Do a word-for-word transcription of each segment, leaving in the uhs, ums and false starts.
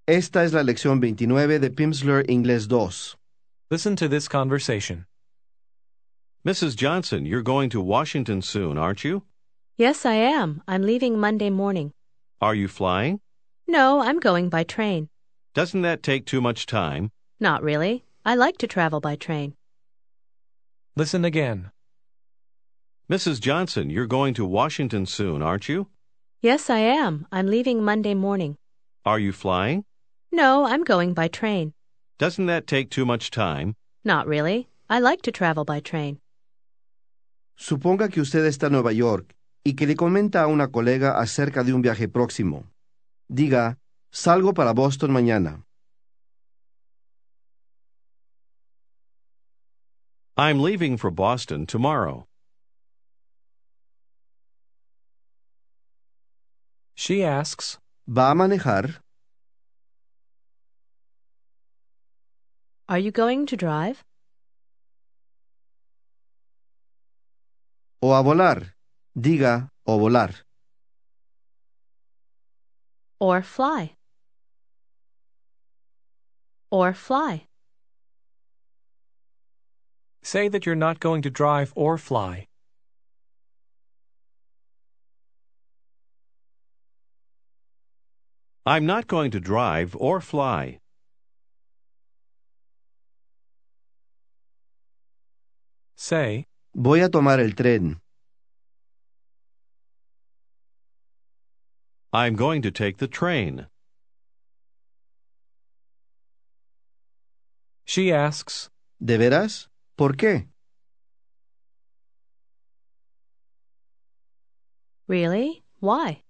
Esta es la lección veintinueve de Pimsleur Inglés dos. Listen to this conversation. Missus Johnson, you're going to Washington soon, aren't you? Yes, I am. I'm leaving Monday morning. Are you flying? No, I'm going by train. Doesn't that take too much time? Not really. I like to travel by train. Listen again. Missus Johnson, you're going to Washington soon, aren't you? Yes, I am. I'm leaving Monday morning. Are you flying? No, I'm going by train. Doesn't that take too much time? Not really. I like to travel by train. Suponga que usted está en Nueva York y que le comenta a una colega acerca de un viaje próximo. Diga, salgo para Boston mañana. I'm leaving for Boston tomorrow. She asks, ¿Va a manejar? Are you going to drive? O a volar. Diga, o volar. Or fly? Or fly? say that you're not going to drive or fly. I'm not going to drive or fly. Say, Voy a tomar el tren. I'm going to take the train. she asks, ¿De veras? ¿Por qué? Really? Why?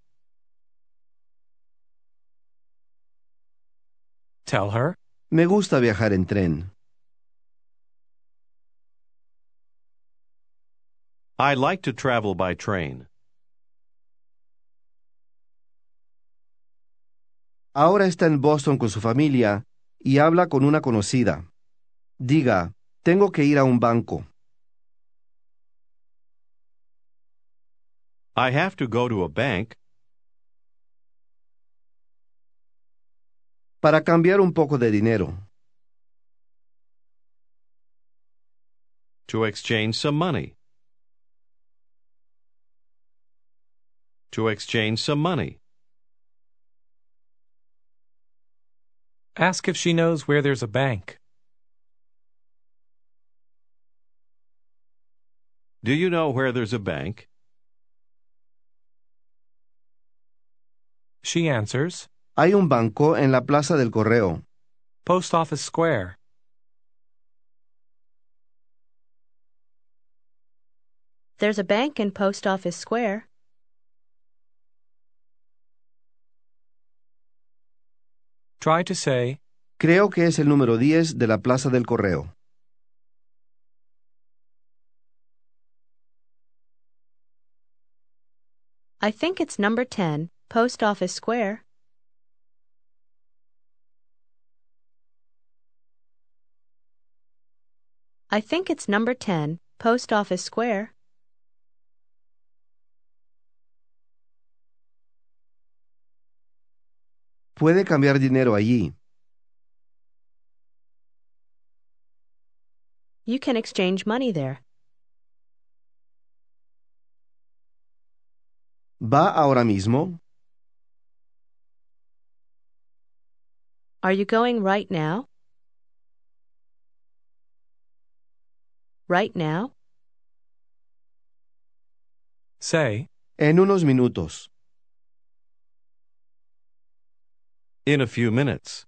tell her, Me gusta viajar en tren. I like to travel by train. Ahora está en Boston con su familia y habla con una conocida. Diga, tengo que ir a un banco. I have to go to a bank Para cambiar un poco de dinero. to exchange some money. To exchange some money. ask if she knows where there's a bank. Do you know where there's a bank? She answers, Hay un banco en la Plaza del Correo. Post Office Square. There's a bank in Post Office Square. Try to say, Creo que es el número diez de la Plaza del Correo. I think it's number ten, Post Office Square. I think it's number ten, Post Office Square. Puede cambiar dinero allí. You can exchange money there. ¿Va ahora mismo? Are you going right now? Right now? say, En unos minutos. In a few minutes.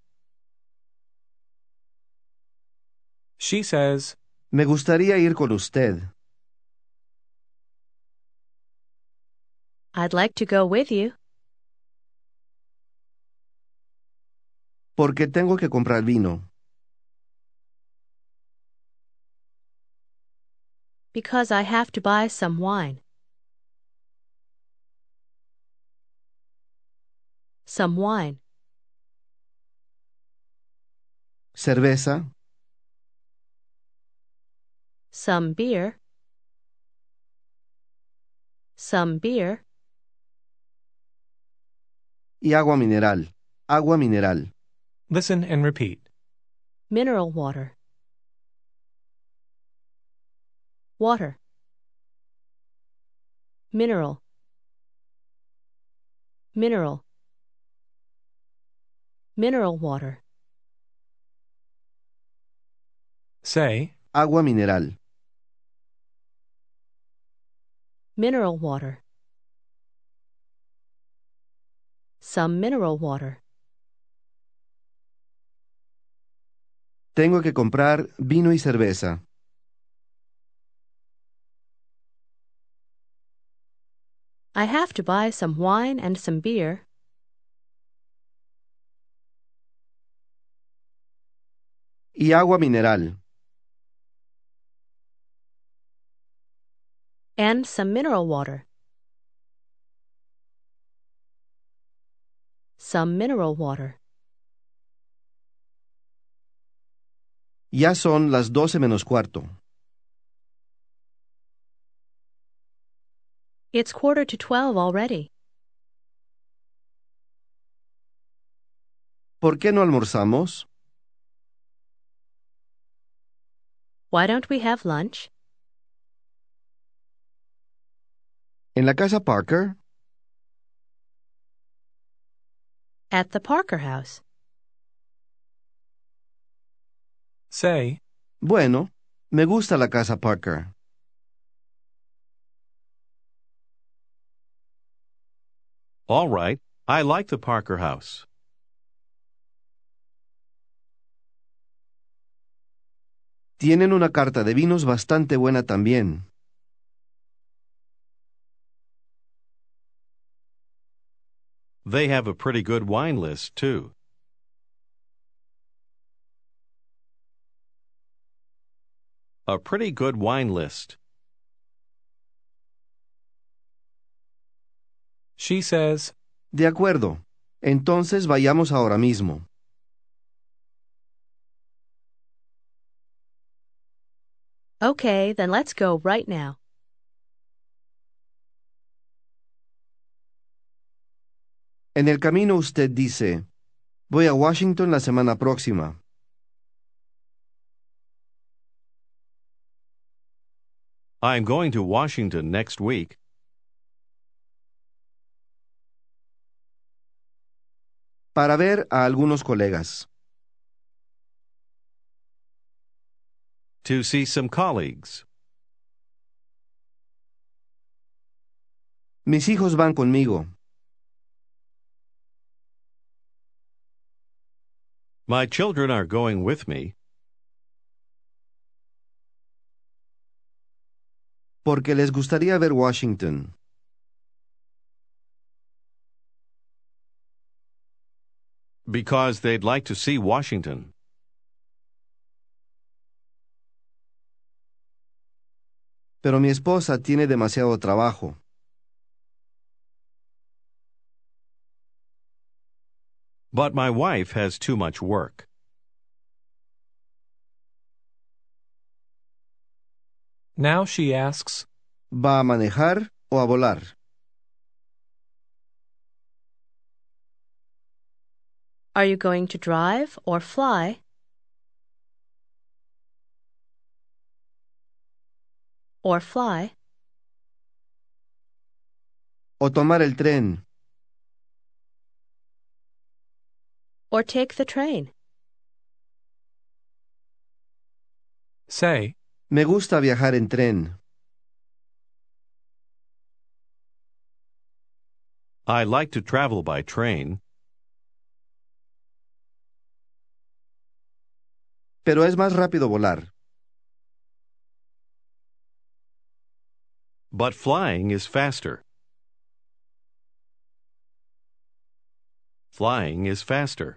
she says, Me gustaría ir con usted. I'd like to go with you. Porque tengo que comprar vino. Because I have to buy some wine. Some wine. Cerveza. Some beer. Some beer. Y agua mineral. Agua mineral. Listen and repeat. Mineral water. Water. Mineral. Mineral. Mineral water. Say, Agua mineral. Mineral water. Some mineral water. Tengo que comprar vino y cerveza. I have to buy some wine and some beer. Y agua mineral. And some mineral water. Some mineral water. Ya son las doce menos cuarto. It's quarter to twelve already. ¿Por qué no almorzamos? Why don't we have lunch? ¿En la casa Parker? At the Parker House. say, Bueno, me gusta la casa Parker. All right, I like the Parker house. Tienen una carta de vinos bastante buena también. They have a pretty good wine list, too. A pretty good wine list. she says, De acuerdo. Entonces vayamos ahora mismo. Okay, then let's go right now. En el camino usted dice, voy a Washington la semana próxima. I'm going to Washington next week. Para ver a algunos colegas. To see some colleagues. Mis hijos van conmigo. My children are going with me. Porque les gustaría ver Washington. Because they'd like to see Washington. Pero mi esposa tiene demasiado trabajo. But my wife has too much work. now she asks, ¿Va a manejar o a volar? Are you going to drive or fly? Or fly? ¿O tomar el tren? Or take the train? say, Me gusta viajar en tren. I like to travel by train. Pero es más rápido volar. But flying is faster. Flying is faster.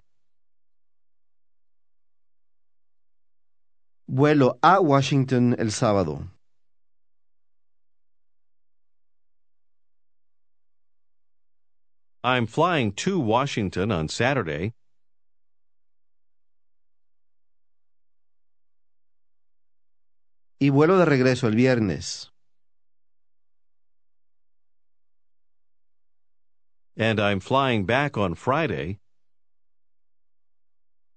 Vuelo a Washington el sábado. I'm flying to Washington on Saturday. Y vuelo de regreso el viernes. And I'm flying back on Friday.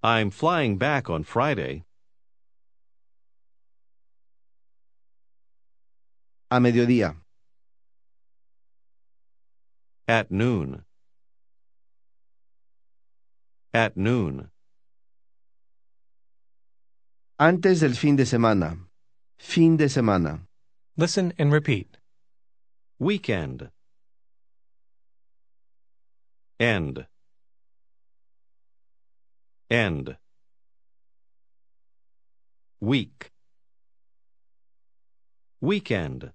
I'm flying back on Friday. A mediodía. At noon. At noon. Antes del fin de semana. Fin de semana. Listen and repeat. Weekend. End. End. Week. Weekend.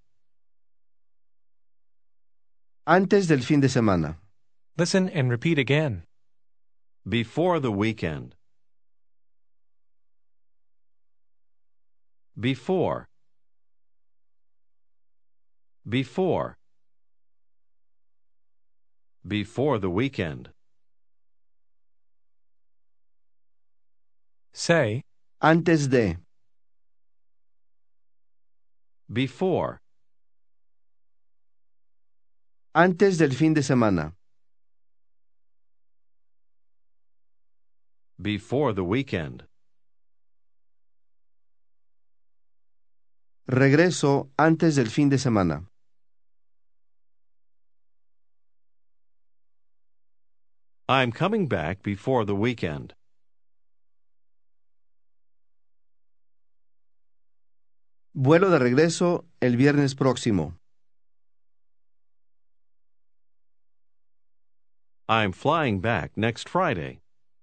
Antes del fin de semana. Listen and repeat again. Before the weekend. Before. Before. Before the weekend. Say, Antes de. Before. Antes del fin de semana. Before the weekend. Regreso antes del fin de semana. I'm coming back before the weekend. Vuelo de regreso el viernes próximo. I'm flying back next Friday.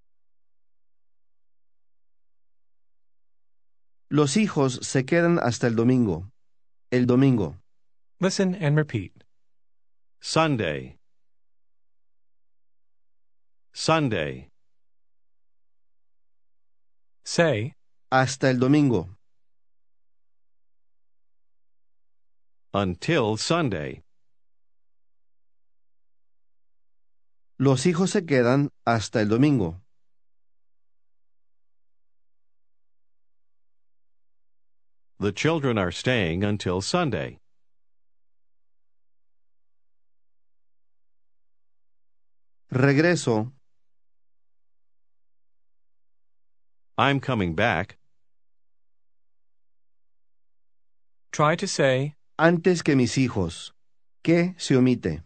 Los hijos se quedan hasta el domingo. El domingo. listen and repeat. Sunday. Sunday. Say, Hasta el domingo. Until Sunday. Los hijos se quedan hasta el domingo. The children are staying until Sunday. Regreso. I'm coming back. try to say, Antes que mis hijos. Que se omite.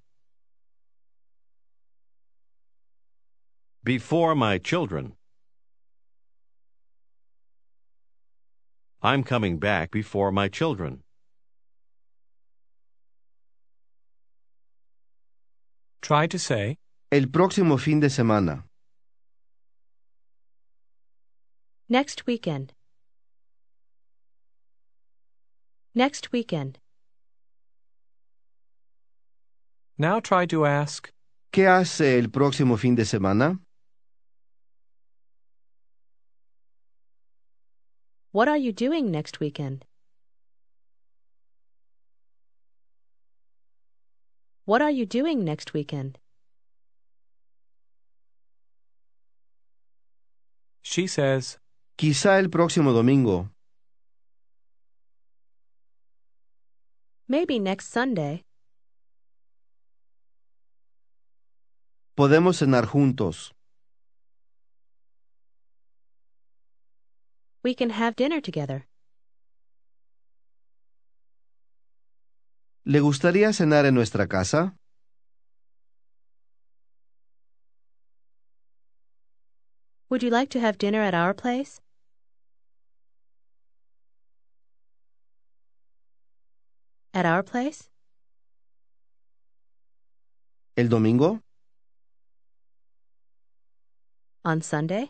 Before my children. I'm coming back before my children. try to say, El próximo fin de semana. Next weekend. Next weekend. now try to ask, ¿Qué hace el próximo fin de semana? What are you doing next weekend? What are you doing next weekend? she says, Quizá el próximo domingo. Maybe next Sunday. Podemos cenar juntos. We can have dinner together. ¿Le gustaría cenar en nuestra casa? Would you like to have dinner at our place? At our place? ¿El domingo? On Sunday?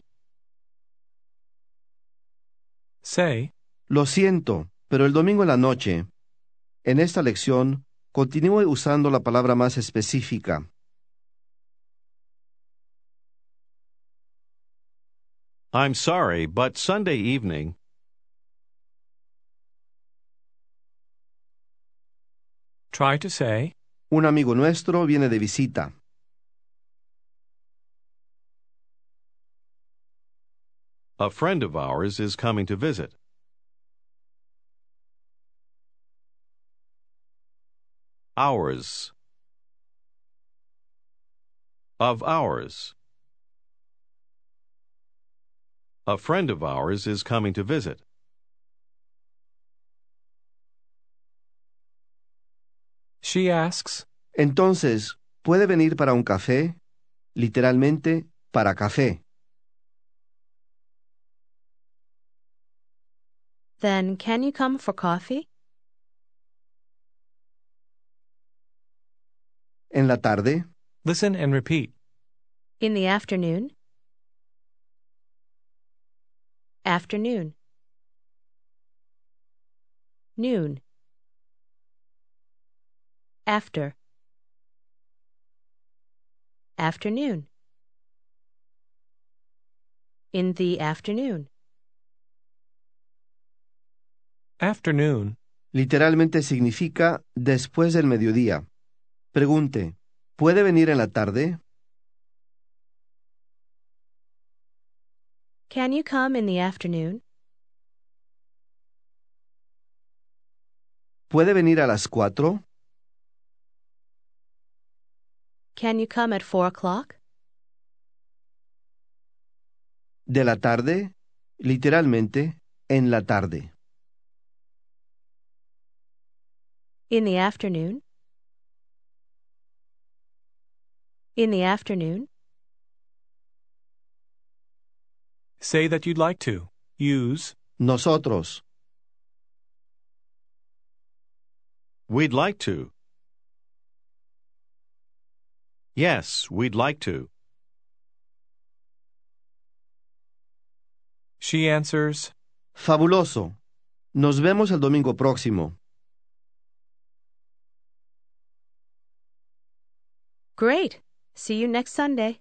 say, Lo siento, pero el domingo en la noche. En esta lección, continúe usando la palabra más específica. I'm sorry, but Sunday evening. try to say, Un amigo nuestro viene de visita. A friend of ours is coming to visit. Ours. Of ours. A friend of ours is coming to visit. She asks, Entonces, ¿puede venir para un café? Literalmente, para café. Then can you come for coffee? En la tarde, listen and repeat. In the afternoon? Afternoon. Noon. After. Afternoon. In the afternoon. Afternoon. literalmente significa después del mediodía. Pregunte, ¿puede venir en la tarde? Can you come in the afternoon? ¿Puede venir a las cuatro? Can you come at four o'clock? De la tarde, literalmente, en la tarde. In the afternoon? In the afternoon? Say that you'd like to. Use Nosotros. We'd like to. Yes, we'd like to. She answers, Fabuloso. Nos vemos el domingo próximo. Great. See you next Sunday.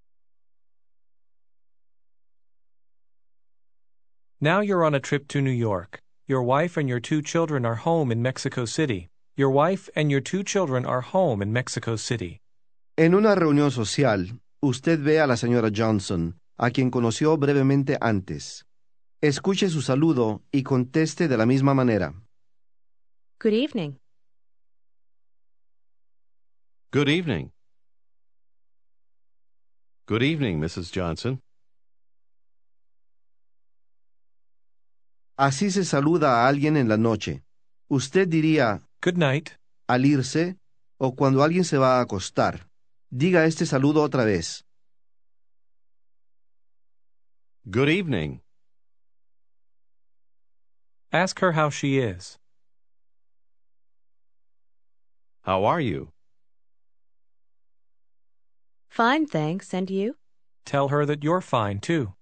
Now you're on a trip to New York. Your wife and your two children are home in Mexico City. Your wife and your two children are home in Mexico City. En una reunión social, usted ve a la señora Johnson, a quien conoció brevemente antes. Escuche su saludo y conteste de la misma manera. Good evening. Good evening. Good evening, Missus Johnson. Así se saluda a alguien en la noche. Usted diría Good night. al irse o cuando alguien se va a acostar. Diga este saludo otra vez. Good evening. Ask her how she is. How are you? Fine, thanks. And you? Tell her that you're fine, too.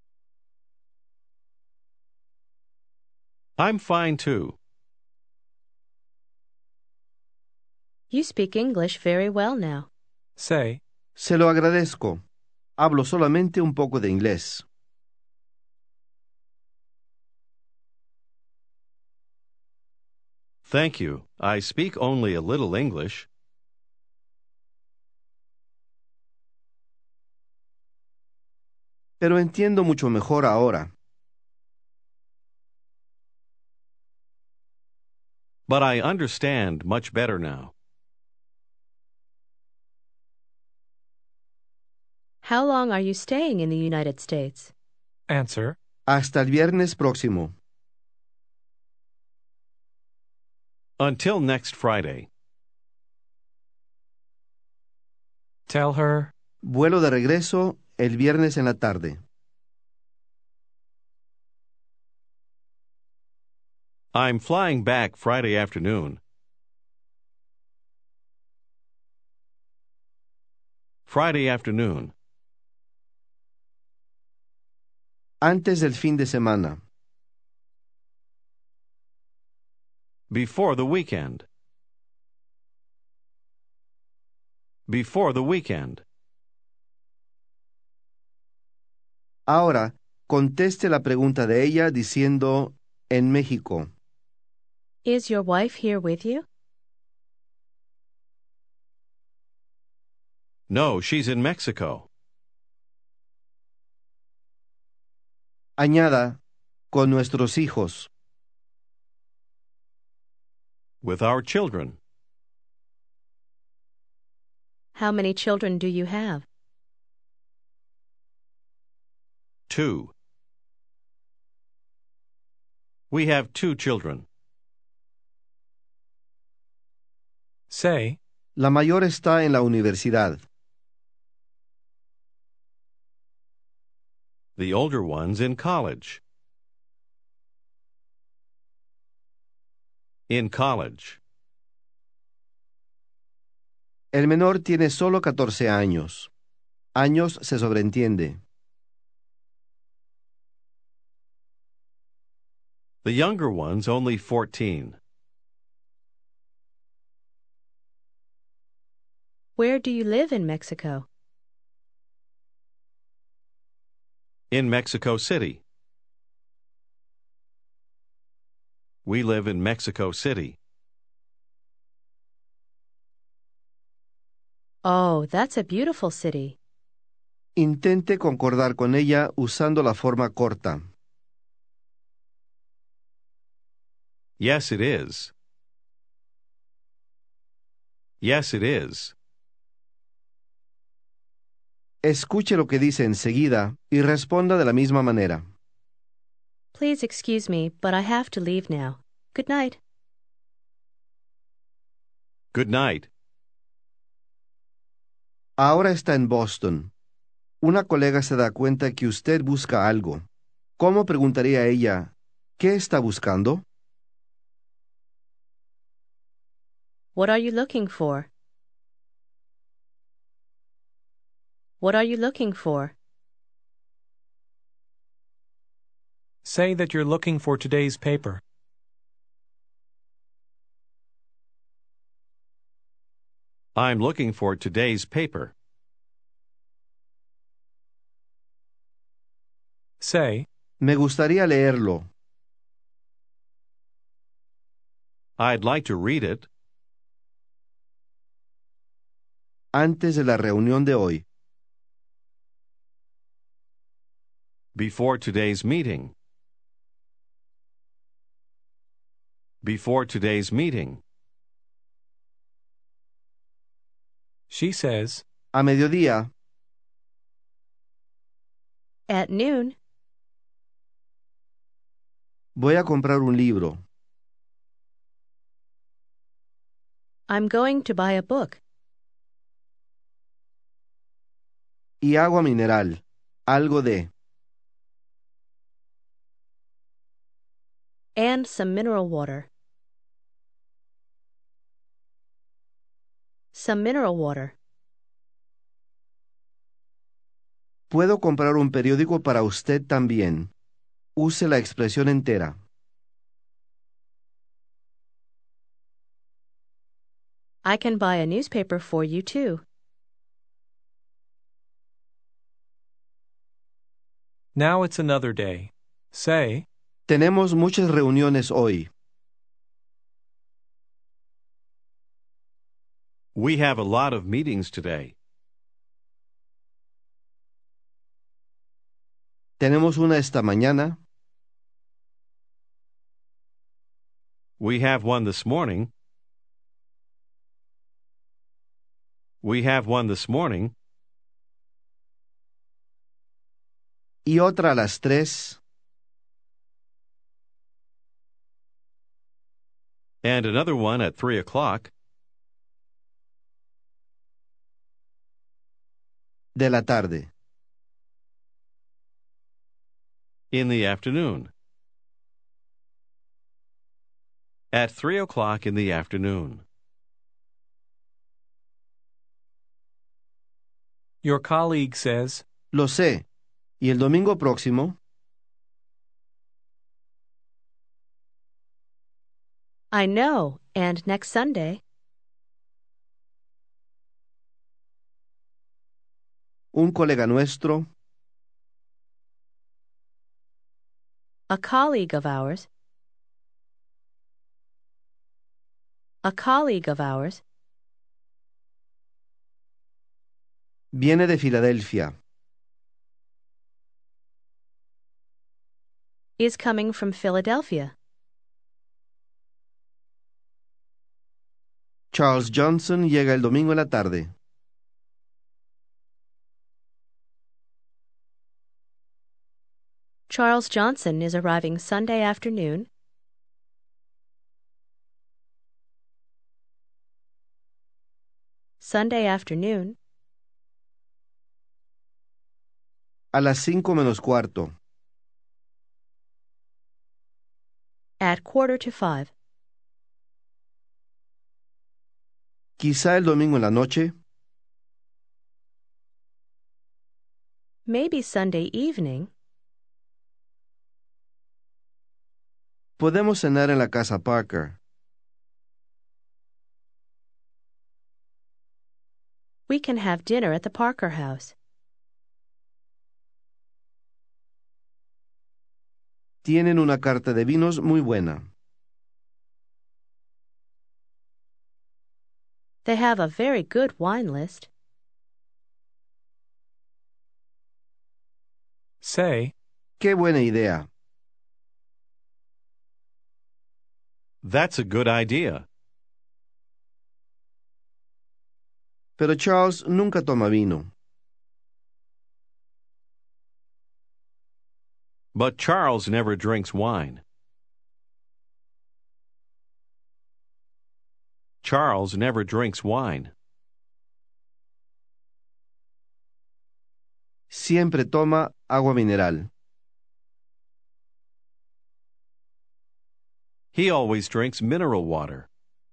I'm fine too. You speak English very well now. Say, Se lo agradezco. Hablo solamente un poco de inglés. Thank you. I speak only a little English. Pero entiendo mucho mejor ahora. But I understand much better now. How long are you staying in the United States? answer, Hasta el viernes próximo. Until next Friday. tell her, Vuelo de regreso el viernes en la tarde. I'm flying back Friday afternoon. Friday afternoon. Antes del fin de semana. Before the weekend. Before the weekend. Ahora, conteste la pregunta de ella diciendo en México. Is your wife here with you? No, she's in Mexico. Añada, con nuestros hijos. With our children. How many children do you have? Two. We have two children. Say, La mayor está en la universidad. The older one's in college. In college. El menor tiene solo catorce años. Años se sobreentiende. The younger one's only fourteen. Where do you live in Mexico? In Mexico City. We live in Mexico City. Oh, that's a beautiful city. Intente concordar con ella usando la forma corta. Yes, it is. Yes, it is. Escuche lo que dice enseguida y responda de la misma manera. Please excuse me, but I have to leave now. Good night. Good night. Ahora está en Boston. Una colega se da cuenta que usted busca algo. ¿Cómo preguntaría ella, ¿qué está buscando? What are you looking for? What are you looking for? say that you're looking for today's paper. I'm looking for today's paper. Say, Me gustaría leerlo. I'd like to read it. Antes de la reunión de hoy. Before today's meeting. Before today's meeting. she says, A mediodía. At noon, Voy a comprar un libro. I'm going to buy a book. Y agua mineral. Algo de. And some mineral water. Some mineral water. Puedo comprar un periódico para usted también. Use la expresión entera. I can buy a newspaper for you too. now it's another day. Say, Tenemos muchas reuniones hoy. We have a lot of meetings today. Tenemos una esta mañana. We have one this morning. We have one this morning. Y otra a las tres. And another one at three o'clock. De la tarde. In the afternoon. At three o'clock in the afternoon. your colleague says, Lo sé. ¿Y el domingo próximo? I know, and next Sunday, Un colega nuestro. a colleague of ours, a colleague of ours, Viene de Filadelfia. is coming from Philadelphia. Charles Johnson llega el domingo en la tarde. Charles Johnson is arriving Sunday afternoon Sunday afternoon. A las cinco menos cuarto. At quarter to five. Quizá el domingo en la noche. Maybe Sunday evening. Podemos cenar en la casa Parker. We can have dinner at the Parker house. Tienen una carta de vinos muy buena. They have a very good wine list. Say, ¡Qué buena idea! That's a good idea. Pero Charles nunca toma vino. But Charles never drinks wine. Charles never drinks wine. Siempre toma agua mineral. He always drinks mineral water.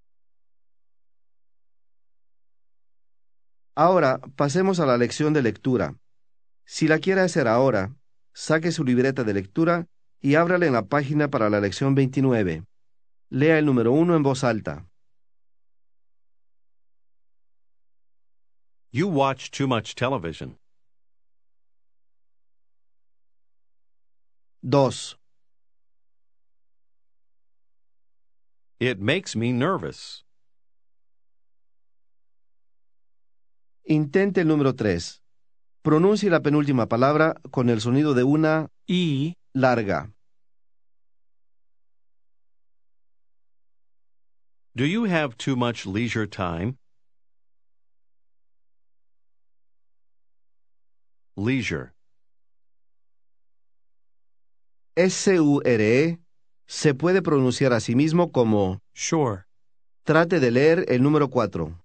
Ahora pasemos a la lección de lectura. Si la quiere hacer ahora, saque su libreta de lectura y ábrala en la página para la lección veintinueve. Lea el número uno en voz alta. You watch too much television. dos. It makes me nervous. Intente el número tres. Pronuncie la penúltima palabra con el sonido de una E, larga. Do you have too much leisure time? Leisure. S U R E se puede pronunciar a sí mismo como sure. trate de leer el número cuatro.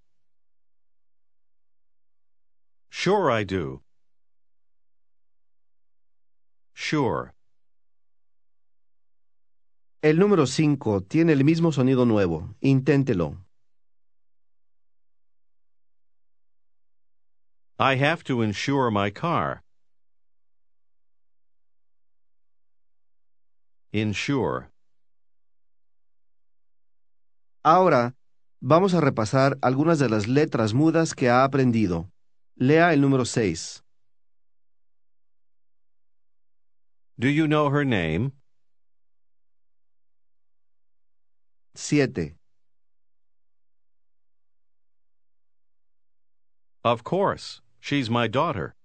Sure I do. Sure. El número cinco tiene el mismo sonido nuevo. Inténtelo. I have to insure my car. Insure. Ahora vamos a repasar algunas de las letras mudas que ha aprendido. Lea el número seis. Do you know her name? siete. Of course. She's my daughter.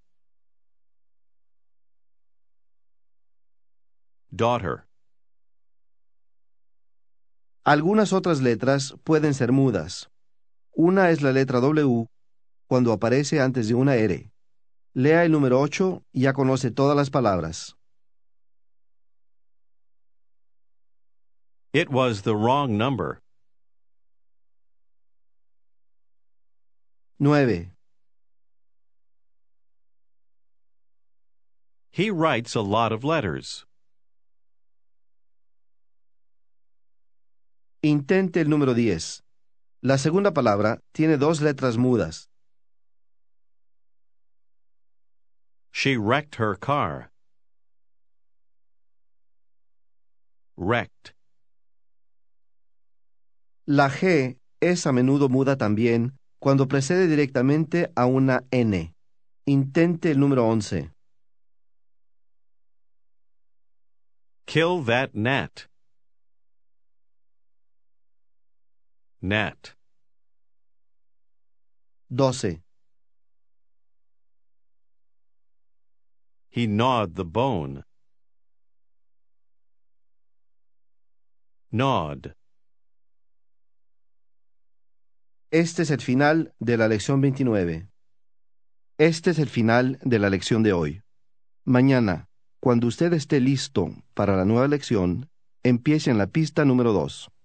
Daughter. Algunas otras letras pueden ser mudas. Una es la letra W cuando aparece antes de una R. Lea el número ocho y ya conoce todas las palabras. It was the wrong number. nueve. He writes a lot of letters. Intente el número diez. La segunda palabra tiene dos letras mudas. She wrecked her car. Wrecked. La G es a menudo muda también cuando precede directamente a una N. Intente el número once. Kill that gnat. Gnat. doce. He gnawed the bone. Gnawed. Este es el final de la lección veintinueve. Este es el final de la lección de hoy. Mañana, cuando usted esté listo para la nueva lección, empiece en la pista número dos.